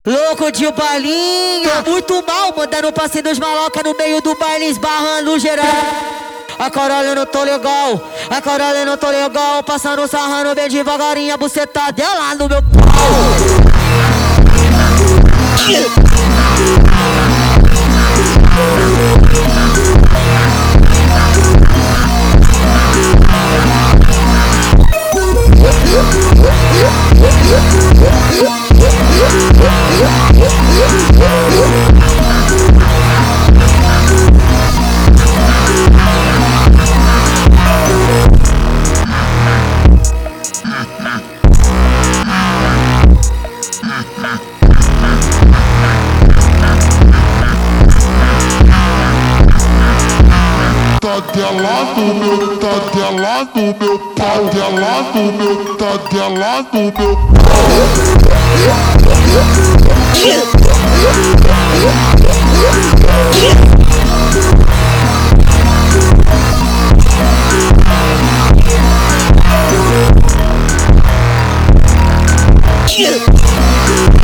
Louco de balinha, muito mal, mandando passe dos maloca no meio do baile, esbarrando geral. A caralho eu não tô legal, a caralho eu não tô legal, passando sarrando bem devagarinho, a buceta dela no meu pau. Tá delado meu, tá delado meu pau, delado meu, tá delado meu pau.